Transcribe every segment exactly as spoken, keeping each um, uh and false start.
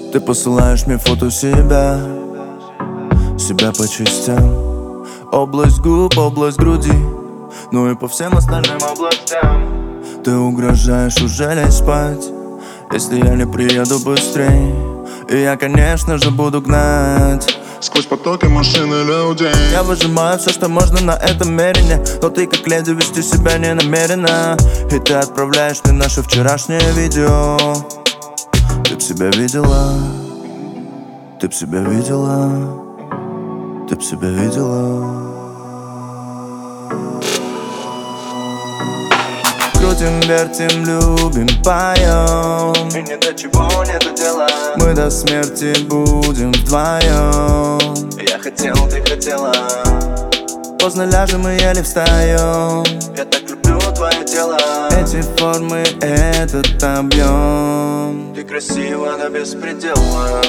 Ты посылаешь мне фото себя, себя по частям. Область губ, область груди, ну и по всем остальным областям. Ты угрожаешь уже лечь спать, если я не приеду быстрей. И я, конечно же, буду гнать сквозь потоки машин и людей. Я выжимаю все, что можно на этом мерине, но ты как леди вести себя не намерена. И ты отправляешь мне наше вчерашнее видео. Ты б себя видела, ты б себя видела, ты б себя видела. Крутим, вертим, любим, поем, и ни до чего нету дела. Мы до смерти будем вдвоем. Я хотел, ты хотела. Поздно ляжем и еле встаем. Я так люблю твое тело. Эти формы, этот объем. Ты красива до беспредела.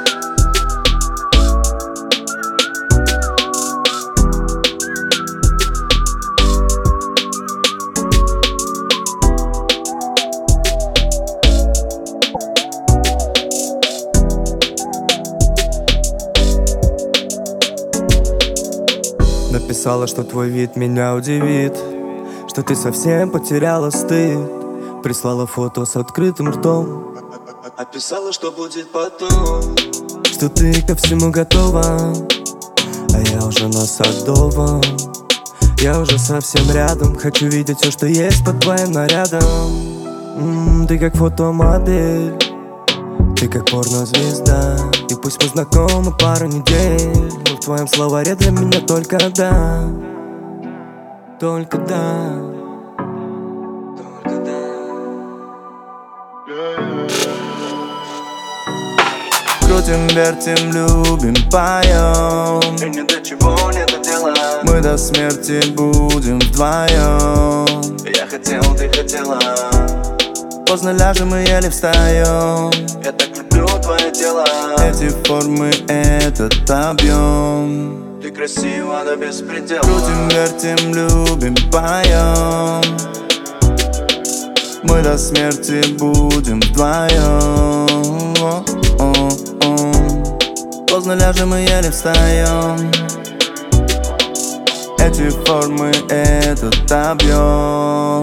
Написала, что твой вид меня удивит, что ты совсем потеряла стыд. Прислала фото с открытым ртом, Описала, что будет потом, что ты ко всему готова, а я уже на Садовом. Я уже совсем рядом, хочу видеть все, что есть под твоим нарядом. М-м, Ты как фотомодель, ты как порнозвезда. И пусть мы знакомы пару недель, но в твоем словаре для меня только да. Только да. Только да. Крутим, вертим, любим, поем, и ни до чего нету дела. Мы до смерти будем вдвоем. Я хотел, ты хотела. Поздно ляжем и еле встаем. Я так люблю твое тело. Эти формы, этот объем. Ты красива до беспредела. Крутим, вертим, любим, поем. Мы до смерти будем вдвоем. Поздно ляжем и еле встаем. Эти формы, этот объем.